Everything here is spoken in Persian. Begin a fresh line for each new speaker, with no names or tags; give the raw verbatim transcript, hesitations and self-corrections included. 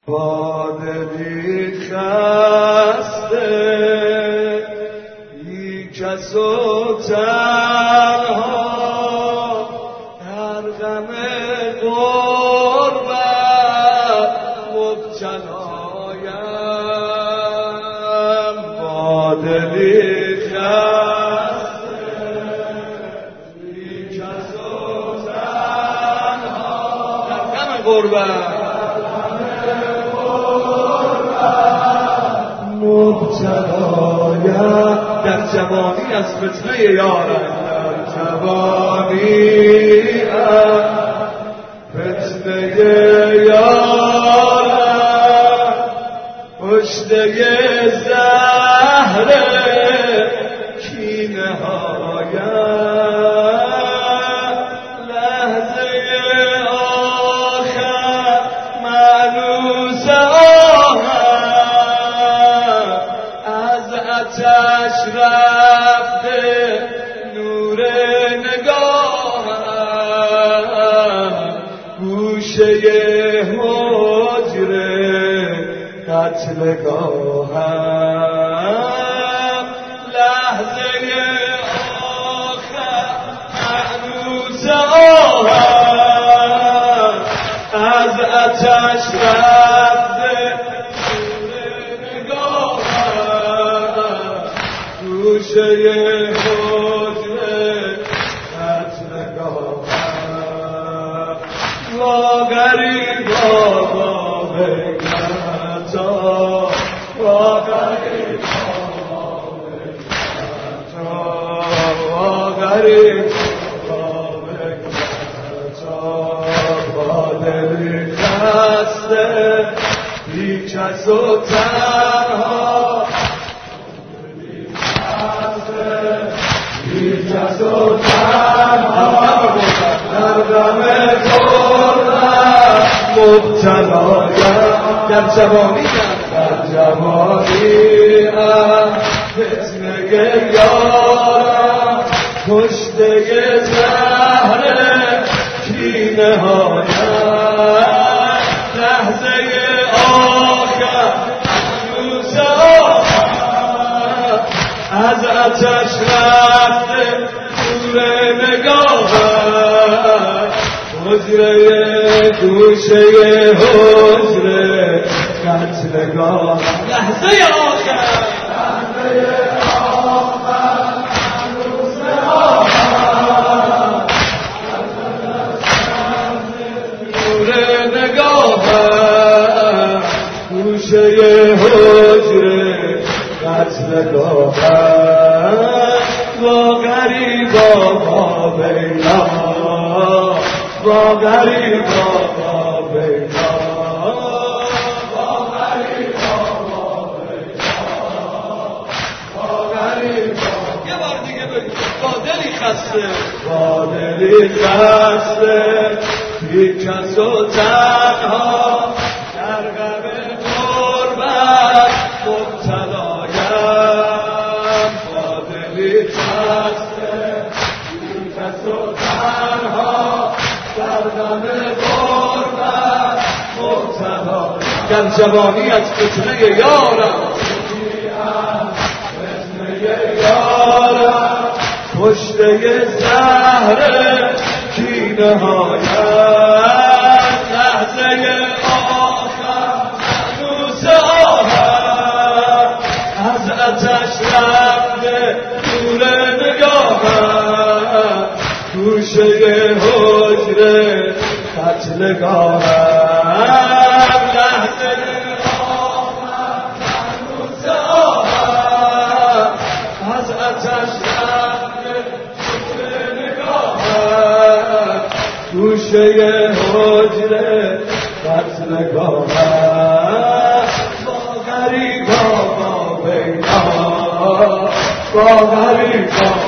باد بی خسته بی کس و تنها در غم غربت مبتلایم. باد بی خسته بی کس و تنها در غم غربت مبتلایم. در جوانی از فتنه یارم، در جوانی از فتنه یارم، کشته زهر کینه هایم. لحظه آخر مانوس آتش رفته نور نگاهم، گوشه حجره قتلگاهم. لحظه آخر مانوس آهم، از آتش رفته گوشه حجره قتلگاهم. وا غریبا وا بی‌نتا، وا غریبا وا بی‌نتا، وا غریبا وا بی‌نتا. با دلی خسته بی کس و تنها، بی کس و تنها در غم غربت مبتلایم. در جوانی در جوانی از فتنه یارم، کشته زهر کینه هایم. لحظه آخر مانوس آهم، از آتش رفته نور نگاهم، حجره گوشه حجره قتلگاهم. لحظه آخر لحظه آخر مانوس آهم، نور نگاهم، گوشه حجره قتلگاهم. وا غریبا وا بینا، وا غریبا وا بینا، وا غریبا وا بینا، وا غریبا. یه بار دیگه بگو. با دلی خسته، با دلی خسته بی کس و تنها در غم غربت مبتلایم. با دلی خسته بی کس و تنها در غم غربت مبتلایم. در جوانی از فتنه یارم، فتنه یارم، کشته زهر کینه هایم. لحظه آخر مانوس آهم، از آتش رفته نور نگاهم، گوشه حجره قتلگاهم. لحظه آخر مانوس آهم، از آتش رفته نور نگاهم، گوشه حجره قتلگاهم. با غریبا با بینا، با غریبا